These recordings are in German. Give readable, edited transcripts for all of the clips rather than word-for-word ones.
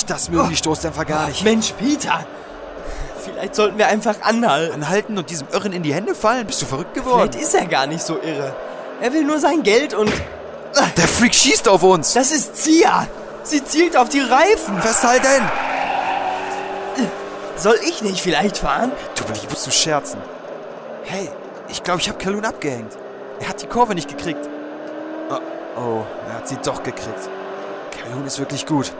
Das mögen die Stoßdämpfer gar nicht. Mensch, Peter! Vielleicht sollten wir einfach anhalten. Anhalten und diesem Irren in die Hände fallen? Bist du verrückt geworden? Vielleicht ist er gar nicht so irre. Er will nur sein Geld und... Der Freak schießt auf uns! Das ist Zia! Sie zielt auf die Reifen! Festhalten! Soll ich nicht vielleicht fahren? Du liebst zu scherzen. Hey, ich glaube, ich habe Calhoun abgehängt. Er hat die Kurve nicht gekriegt. Oh, er hat sie doch gekriegt. Calhoun ist wirklich gut.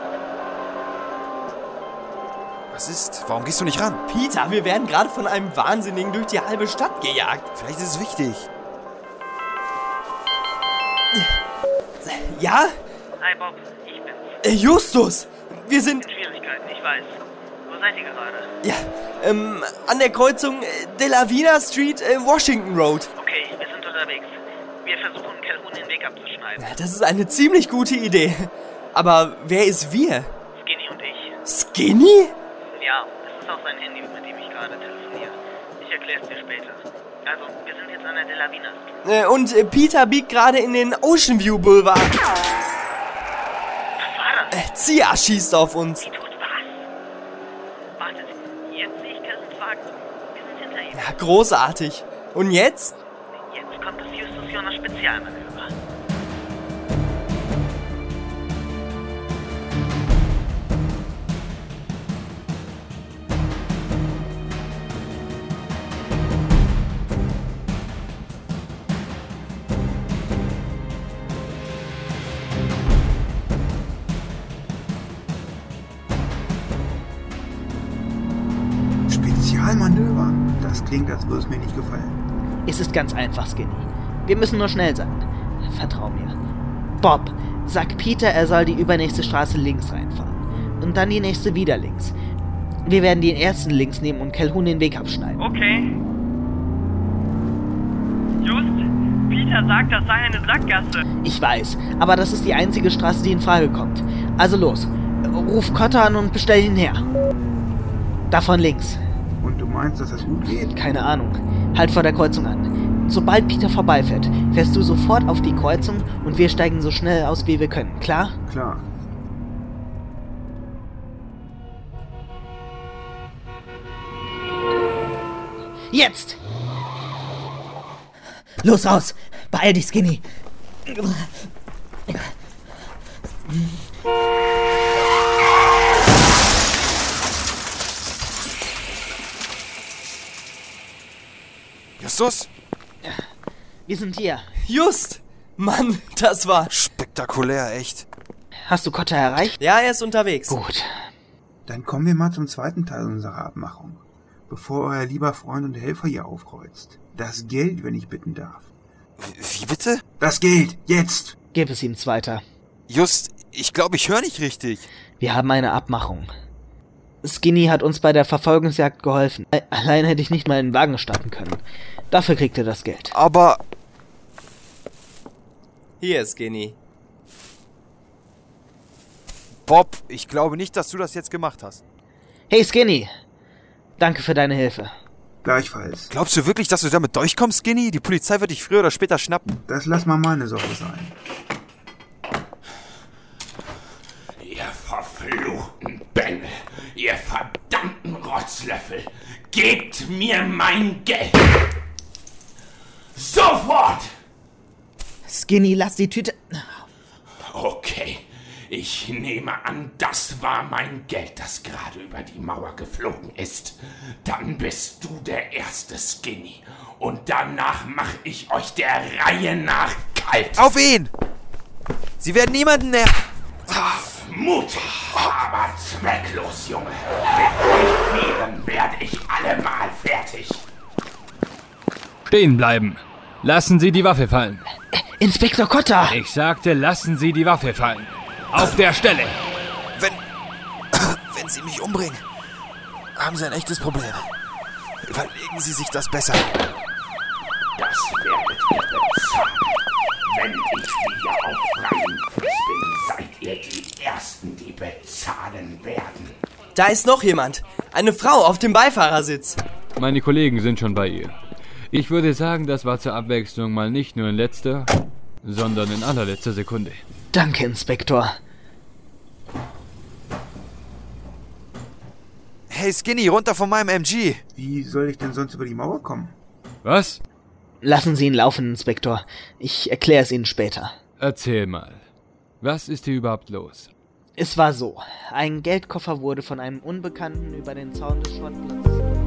Was ist? Warum gehst du nicht ran? Peter, wir werden gerade von einem Wahnsinnigen durch die halbe Stadt gejagt. Vielleicht ist es wichtig. Ja? Hi Bob, ich bin's. Justus! Wir sind... In Schwierigkeiten, ich weiß. Wo seid ihr gerade? Ja, an der Kreuzung De La Vina Street, Washington Road. Okay, wir sind unterwegs. Wir versuchen, Calhoun den Weg abzuschneiden. Ja, das ist eine ziemlich gute Idee. Aber wer ist wir? Skinny und ich. Skinny? Ja, das ist auch sein Handy, mit dem ich gerade telefoniere. Ich erklär's dir später. Also, wir sind jetzt an der De La Vina Street. Und Peter biegt gerade in den Ocean View Boulevard. Was war das? Zia schießt auf uns. Die tut was? Wartet, jetzt sehe ich Calhouns Wagen. Wir sind hinter ihm. Ja, großartig. Und jetzt? Jetzt kommt das Justus Jonas Spezialmanöver. Spezialmanöver? Das klingt, als würde es mir nicht gefallen. Es ist ganz einfach, Skinny. Wir müssen nur schnell sein. Vertrau mir. Bob, sag Peter, er soll die übernächste Straße links reinfahren. Und dann die nächste wieder links. Wir werden den ersten links nehmen und Calhoun den Weg abschneiden. Okay. Just, Peter sagt, das sei eine Sackgasse. Ich weiß, aber das ist die einzige Straße, die in Frage kommt. Also los. Ruf Cotter an und bestell ihn her. Davon links. Und du meinst, dass das gut geht? Keine Ahnung. Halt vor der Kreuzung an. Sobald Peter vorbeifährt, fährst du sofort auf die Kreuzung und wir steigen so schnell aus, wie wir können. Klar? Klar. Jetzt! Los raus! Beeil dich, Skinny! Justus? Wir sind hier. Just! Mann, das war... Spektakulär, echt. Hast du Cotter erreicht? Ja, er ist unterwegs. Gut. Dann kommen wir mal zum zweiten Teil unserer Abmachung. Bevor euer lieber Freund und Helfer hier aufkreuzt. Das Geld, wenn ich bitten darf. Wie bitte? Das Geld! Jetzt! Gib es ihm weiter. Just, ich glaube, ich höre nicht richtig. Wir haben eine Abmachung. Skinny hat uns bei der Verfolgungsjagd geholfen. Allein hätte ich nicht mal in den Wagen starten können. Dafür kriegt er das Geld. Aber... Hier, Skinny. Bob, ich glaube nicht, dass du das jetzt gemacht hast. Hey Skinny! Danke für deine Hilfe. Gleichfalls. Glaubst du wirklich, dass du damit durchkommst, Skinny? Die Polizei wird dich früher oder später schnappen. Das lass mal meine Sache sein. Ihr verfluchten Bengel, ihr verdammten Rotzlöffel, gebt mir mein Geld! Sofort! Skinny, lass die Tüte... Okay, ich nehme an, das war mein Geld, das gerade über die Mauer geflogen ist. Dann bist du der erste, Skinny. Und danach mache ich euch der Reihe nach kalt. Auf ihn! Sie werden niemanden mehr... Mutig, aber zwecklos, Junge. Mit euch vielen werde ich allemal fertig. Stehen bleiben. Lassen Sie die Waffe fallen. Inspektor Cotter! Ich sagte, lassen Sie die Waffe fallen. Auf der Stelle. Wenn Sie mich umbringen, haben Sie ein echtes Problem. Überlegen Sie sich das besser. Das werdet ihr bezahlen. Wenn ich wieder auf freiem Fuß bin, seid ihr die Ersten, die bezahlen werden. Da ist noch jemand. Eine Frau auf dem Beifahrersitz. Meine Kollegen sind schon bei ihr. Ich würde sagen, das war zur Abwechslung mal nicht nur in letzter, sondern in allerletzter Sekunde. Danke, Inspektor. Hey Skinny, runter von meinem MG! Wie soll ich denn sonst über die Mauer kommen? Was? Lassen Sie ihn laufen, Inspektor. Ich erkläre es Ihnen später. Erzähl mal. Was ist hier überhaupt los? Es war so. Ein Geldkoffer wurde von einem Unbekannten über den Zaun des Schrottplatzes geworfen.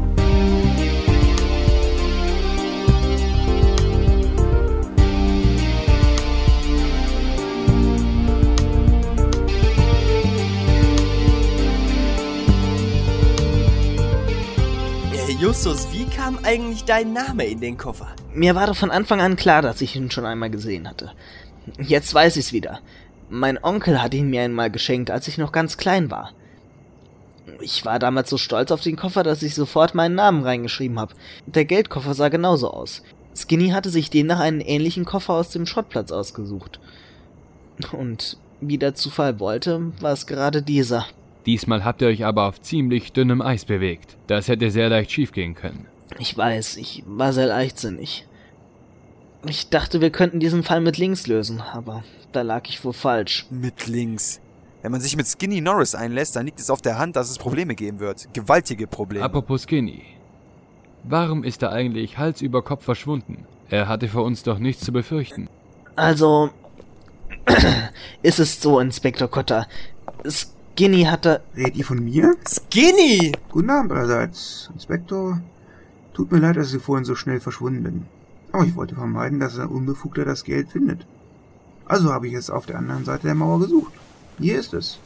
Justus, wie kam eigentlich dein Name in den Koffer? Mir war doch von Anfang an klar, dass ich ihn schon einmal gesehen hatte. Jetzt weiß ich's wieder. Mein Onkel hat ihn mir einmal geschenkt, als ich noch ganz klein war. Ich war damals so stolz auf den Koffer, dass ich sofort meinen Namen reingeschrieben habe. Der Geldkoffer sah genauso aus. Skinny hatte sich demnach einen ähnlichen Koffer aus dem Schrottplatz ausgesucht. Und wie der Zufall wollte, war es gerade dieser. Diesmal habt ihr euch aber auf ziemlich dünnem Eis bewegt. Das hätte sehr leicht schiefgehen können. Ich weiß, ich war sehr leichtsinnig. Ich dachte, wir könnten diesen Fall mit links lösen, aber da lag ich wohl falsch. Mit links. Wenn man sich mit Skinny Norris einlässt, dann liegt es auf der Hand, dass es Probleme geben wird. Gewaltige Probleme. Apropos Skinny. Warum ist er eigentlich Hals über Kopf verschwunden? Er hatte vor uns doch nichts zu befürchten. Also, ist es so, Inspektor Cotter. Skinny hatte... Redet ihr von mir? Skinny! Guten Abend allerseits, Inspektor. Tut mir leid, dass ich vorhin so schnell verschwunden bin. Aber ich wollte vermeiden, dass ein Unbefugter das Geld findet. Also habe ich es auf der anderen Seite der Mauer gesucht. Hier ist es.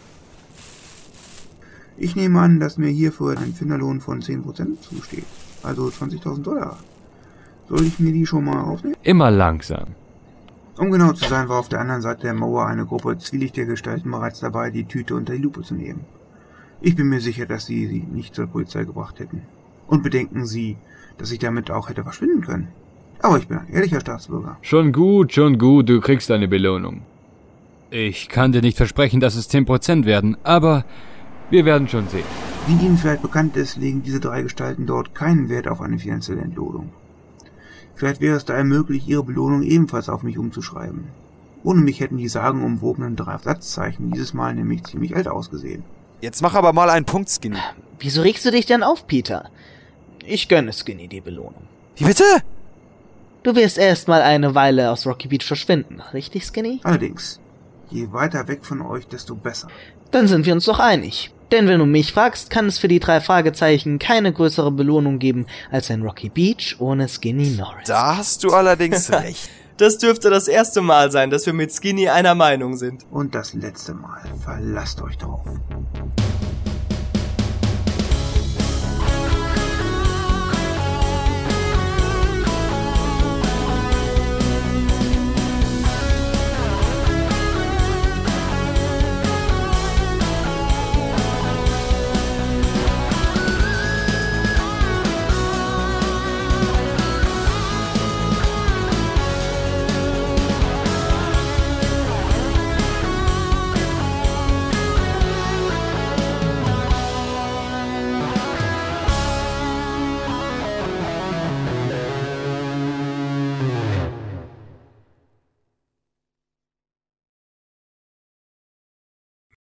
Ich nehme an, dass mir hierfür ein Finderlohn von 10% zusteht. Also $20.000. Soll ich mir die schon mal aufnehmen? Immer langsam. Um genau zu sein, war auf der anderen Seite der Mauer eine Gruppe zwielichtiger Gestalten bereits dabei, die Tüte unter die Lupe zu nehmen. Ich bin mir sicher, dass sie nicht zur Polizei gebracht hätten. Und bedenken Sie, dass ich damit auch hätte verschwinden können. Aber ich bin ein ehrlicher Staatsbürger. Schon gut, du kriegst eine Belohnung. Ich kann dir nicht versprechen, dass es 10% werden, aber wir werden schon sehen. Wie Ihnen vielleicht bekannt ist, legen diese 3 Gestalten dort keinen Wert auf eine finanzielle Entlohnung. Vielleicht wäre es daher möglich, ihre Belohnung ebenfalls auf mich umzuschreiben. Ohne mich hätten die sagenumwobenen 3 Satzzeichen dieses Mal nämlich ziemlich alt ausgesehen. Jetzt mach aber mal einen Punkt, Skinny. Wieso regst du dich denn auf, Peter? Ich gönne Skinny die Belohnung. Wie bitte? Du wirst erst mal eine Weile aus Rocky Beach verschwinden, richtig, Skinny? Allerdings, je weiter weg von euch, desto besser. Dann sind wir uns doch einig. Denn wenn du mich fragst, kann es für die 3 Fragezeichen keine größere Belohnung geben als ein Rocky Beach ohne Skinny Norris. Da hast du allerdings recht. Das dürfte das erste Mal sein, dass wir mit Skinny einer Meinung sind. Und das letzte Mal. Verlasst euch drauf.